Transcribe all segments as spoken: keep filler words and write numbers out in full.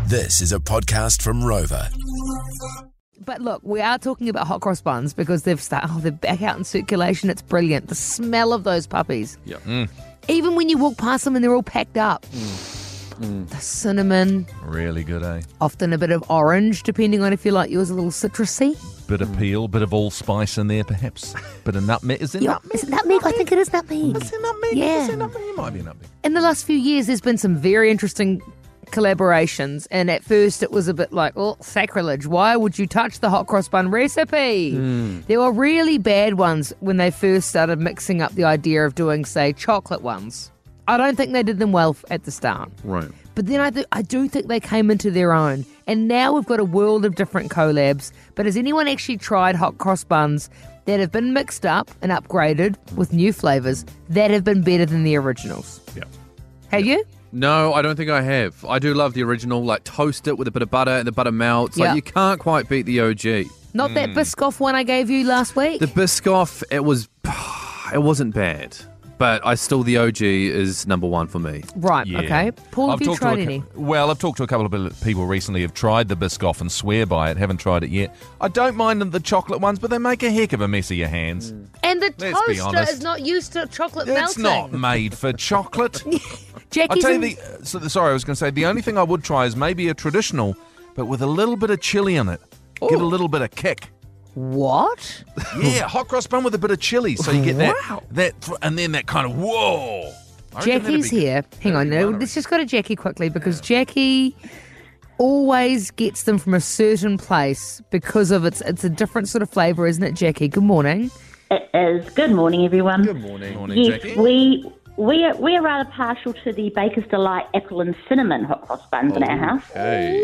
This is a podcast from Rover. But look, we are talking about hot cross buns because they've started, oh, they're back out in circulation. It's brilliant. The smell of those puppies. Yeah. Mm. Even when you walk past them and they're all packed up. Mm. Mm. The cinnamon. Really good, eh? Often a bit of orange, depending on if you like yours a little citrusy. Bit of peel, bit of allspice in there, perhaps. Bit of nutmeg. Is there Yeah, nutmeg? is it nutmeg? I think it is nutmeg. Is there nutmeg? Yeah. Is there nutmeg? It might be nutmeg. In the last few years, there's been some very interesting collaborations, and at first it was a bit like, oh, sacrilege. Why would you touch the hot cross bun recipe? Mm. There were really bad ones when they first started mixing up the idea of doing, say, chocolate ones. I don't think they did them well at the start. Right. But then I, th- I do think they came into their own. And now we've got a world of different collabs. But has anyone actually tried hot cross buns that have been mixed up and upgraded with new flavours that have been better than the originals? Yeah. Have you? No, I don't think I have. I do love the original, like toast it with a bit of butter and the butter melts. Yeah. Like you can't quite beat the O G. Not that Biscoff one I gave you last week? The Biscoff, it was, it wasn't bad. But I still, the O G is number one for me. Right, Yeah. okay. Paul, have I've you talked to tried a cou- any? Well, I've talked to a couple of people recently who've tried the Biscoff and swear by it. Haven't tried it yet. I don't mind the chocolate ones, but they make a heck of a mess of your hands. And the Let's be toaster honest. is not used to chocolate It's melting. not made for chocolate. I'll Jackie's tell you in- the. So, sorry, I was going to say the only thing I would try is maybe a traditional, but with a little bit of chili in it. Give a little bit of kick. What? Yeah, hot cross bun with a bit of chili, so you get that, Wow. that, and then that kind of whoa. I reckon that'd Jackie's be- here. Hang on, no, that'd be let's just go to Jackie quickly because Jackie always gets them from a certain place because of its it's a different sort of flavour, isn't it, Jackie? Good morning. It is. Good morning, everyone. Good morning. Morning, Yes, Jackie. we we are, we are rather partial to the Baker's Delight apple and cinnamon hot cross buns in our house. Hey.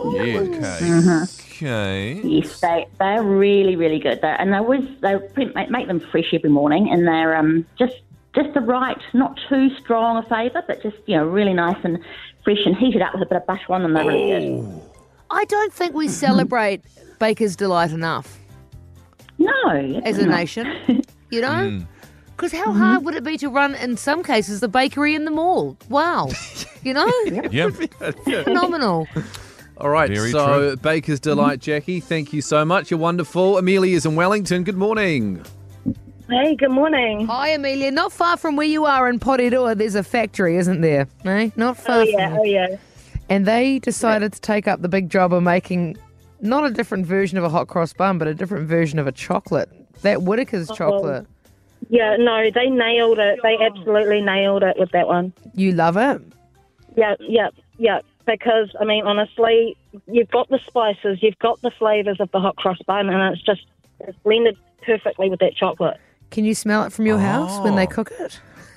Okay. Yes. Okay. Yes, they they're really really good. They're, and they always they pre- make make them fresh every morning, and they're um just just the right, not too strong a flavour, but just you know really nice and fresh and heated up with a bit of butter on them. They're really good. I don't think we celebrate Baker's Delight enough No, as a nation, you know? Because how hard would it be to run, in some cases, the bakery in the mall? Wow. You know? Yeah. Phenomenal. All right, Very so true. Baker's Delight, Jackie, thank you so much. You're wonderful. Amelia's in Wellington. Good morning. Hey, good morning. Hi, Amelia. Not far from where you are in Porirua, there's a factory, isn't there? No? Not far Oh from yeah, there. oh yeah. And they decided to take up the big job of making not a different version of a hot cross bun, but a different version of a chocolate. That Whittaker's chocolate. Yeah, no, they nailed it. They absolutely nailed it with that one. You love it? Yeah, yeah, yeah. Because, I mean, honestly, you've got the spices, you've got the flavours of the hot cross bun, and it's just it's blended perfectly with that chocolate. Can you smell it from your house when they Oh. cook it?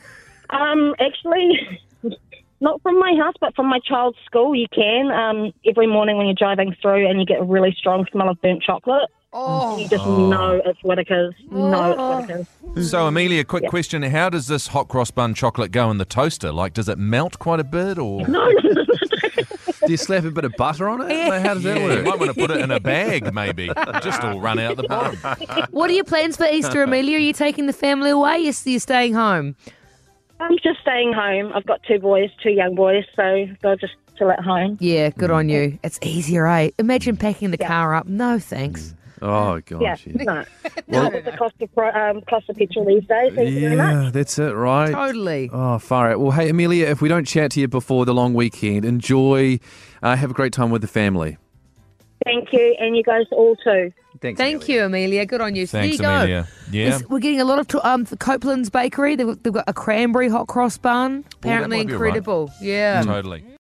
Um, actually, not from my house, but from my child's school, you can. Um, every morning when you're driving through and you get a really strong smell of burnt chocolate, Oh, you just know it's Whittaker's. No, it's Oh. Whittaker's. So, Amelia, quick question. How does this hot cross bun chocolate go in the toaster? Like, does it melt quite a bit or? No, no, no. Do you slap a bit of butter on it? Like, how does that Yeah, you work? might want to put it in a bag, maybe. Just all run out the bottom. what are your plans for Easter, Amelia? Are you taking the family away? Yes, you're staying home. I'm just staying home. I've got two boys, two young boys, so they'll just chill at home. Yeah, good on you. It's easier, eh? Imagine packing the car up. No, thanks. Oh, gosh. Yeah, Yeah, no. Well, the cost of pro- um, cost of petrol these days. Thank you very much. yeah that's it, right? Totally. Oh, far out. Well, hey, Amelia, if we don't chat to you before the long weekend, enjoy. Uh, have a great time with the family. Thank you, and you guys all too. Thanks. Thank you, Amelia. Good on you. So Thanks, there you Amelia. go. Yeah. It's- we're getting a lot of t- um, the Copeland's Bakery. They've, they've got a cranberry hot cross bun. Apparently might be all right. incredible. Yeah. Totally.